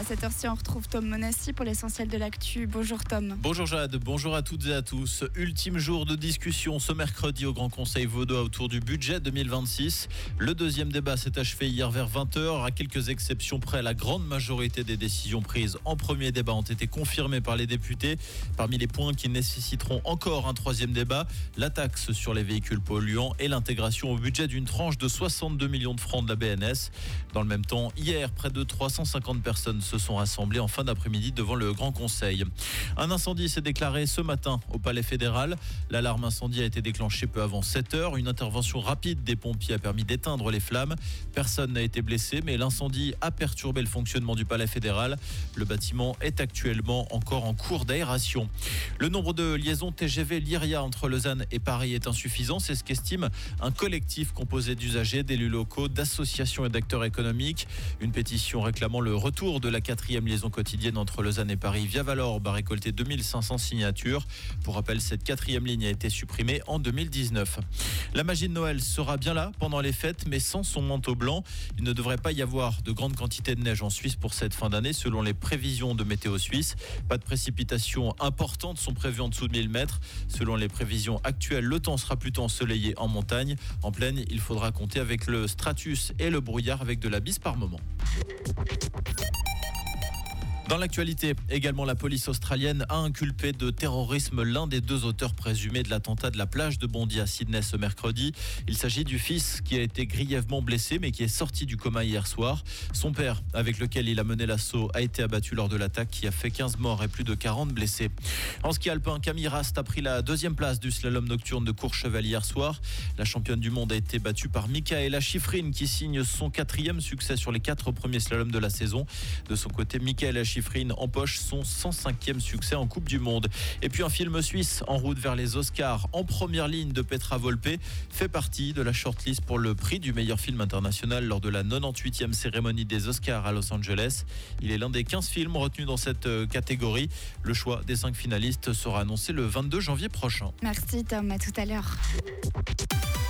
À cette heure-ci, on retrouve Tom Monassi pour l'essentiel de l'actu. Bonjour Tom. Bonjour Jade, bonjour à toutes et à tous. Ultime jour de discussion ce mercredi au Grand Conseil vaudois autour du budget 2026. Le deuxième débat s'est achevé hier vers 20h. À quelques exceptions près, la grande majorité des décisions prises en premier débat ont été confirmées par les députés. Parmi les points qui nécessiteront encore un troisième débat, la taxe sur les véhicules polluants et l'intégration au budget d'une tranche de 62 millions de francs de la BNS. Dans le même temps, hier, près de 350 personnes se sont rassemblées en fin d'après-midi devant le Grand Conseil. Un incendie s'est déclaré ce matin au Palais fédéral. L'alarme incendie a été déclenchée peu avant 7h. Une intervention rapide des pompiers a permis d'éteindre les flammes. Personne n'a été blessé, mais l'incendie a perturbé le fonctionnement du Palais fédéral. Le bâtiment est actuellement encore en cours d'aération. Le nombre de liaisons TGV Lyria entre Lausanne et Paris est insuffisant. C'est ce qu'estime un collectif composé d'usagers, d'élus locaux, d'associations et d'acteurs économiques. Une pétition réclamant le retour de la 4e liaison quotidienne entre Lausanne et Paris via Valorbe a récolté 2500 signatures. Pour rappel, cette 4e ligne a été supprimée en 2019. La magie de Noël sera bien là pendant les fêtes, mais sans son manteau blanc. Il ne devrait pas y avoir de grandes quantités de neige en Suisse pour cette fin d'année, selon les prévisions de Météo Suisse. Pas de précipitations importantes sont prévues en dessous de 1000 mètres. Selon les prévisions actuelles, le temps sera plutôt ensoleillé en montagne. En plaine, il faudra compter avec le stratus et le brouillard avec de la bise par moment. Dans l'actualité, également, la police australienne a inculpé de terrorisme l'un des deux auteurs présumés de l'attentat de la plage de Bondy à Sydney ce mercredi. Il s'agit du fils qui a été grièvement blessé mais qui est sorti du coma hier soir. Son père, avec lequel il a mené l'assaut, a été abattu lors de l'attaque qui a fait 15 morts et plus de 40 blessés. En ski alpin, Camille Rast a pris la 2e place du slalom nocturne de Courchevel hier soir. La championne du monde a été battue par Michaela Schifrin qui signe son 4e succès sur les 4 premiers slaloms de la saison. De son côté, Michaela Schifrin empoche son 105e succès en Coupe du Monde. Et puis un film suisse en route vers les Oscars, En première ligne de Petra Volpe, fait partie de la shortlist pour le prix du meilleur film international lors de la 98e cérémonie des Oscars à Los Angeles. Il est l'un des 15 films retenus dans cette catégorie. Le choix des 5 finalistes sera annoncé le 22 janvier prochain. Merci Tom, à tout à l'heure.